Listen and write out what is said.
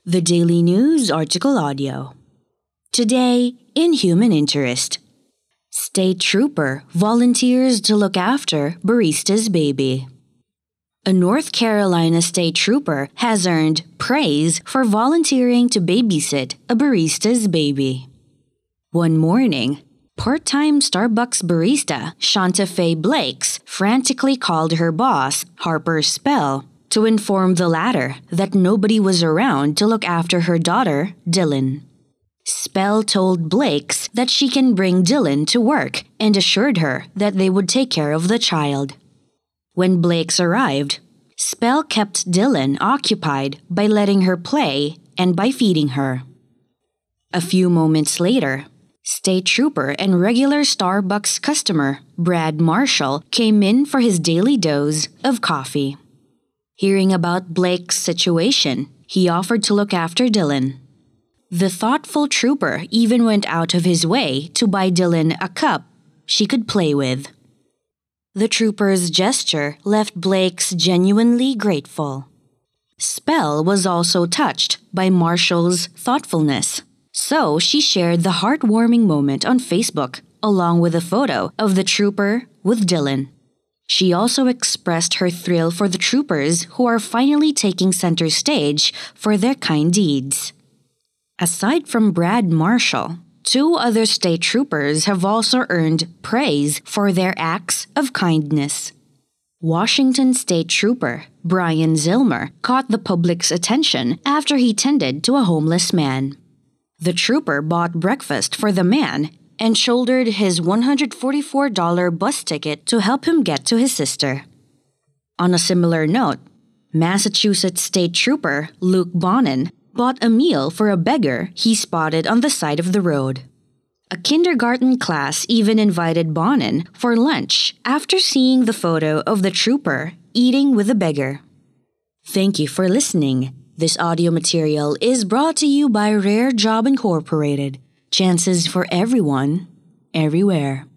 The Daily News Article Audio. Today, in Human Interest. State Trooper volunteers to look after barista's baby. A North Carolina state trooper has earned praise for volunteering to babysit a barista's baby. One morning, part-time Starbucks barista Shanta Faye Blakes frantically called her boss, Harper Spell, to inform the latter that nobody was around to look after her daughter, Dylan. Spell told Blakes that she can bring Dylan to work and assured her that they would take care of the child. When Blakes arrived, Spell kept Dylan occupied by letting her play and by feeding her. A few moments later, State Trooper and regular Starbucks customer Brad Marshall came in for his daily dose of coffee. Hearing about Blake's situation, he offered to look after Dylan. The thoughtful trooper even went out of his way to buy Dylan a cup she could play with. The trooper's gesture left Blakes genuinely grateful. Spell was also touched by Marshall's thoughtfulness, so she shared the heartwarming moment on Facebook along with a photo of the trooper with Dylan. She also expressed her thrill for the troopers who are finally taking center stage for their kind deeds. Aside from Brad Marshall, two other state troopers have also earned praise for their acts of kindness. Washington State Trooper Brian Zillmer caught the public's attention after he tended to a homeless man. The trooper bought breakfast for the man and shouldered his $144 bus ticket to help him get to his sister. On a similar note, Massachusetts State Trooper Luke Bonin bought a meal for a beggar he spotted on the side of the road. A kindergarten class even invited Bonin for lunch after seeing the photo of the trooper eating with the beggar. Thank you for listening. This audio material is brought to you by Rare Job Incorporated. Chances for everyone, everywhere.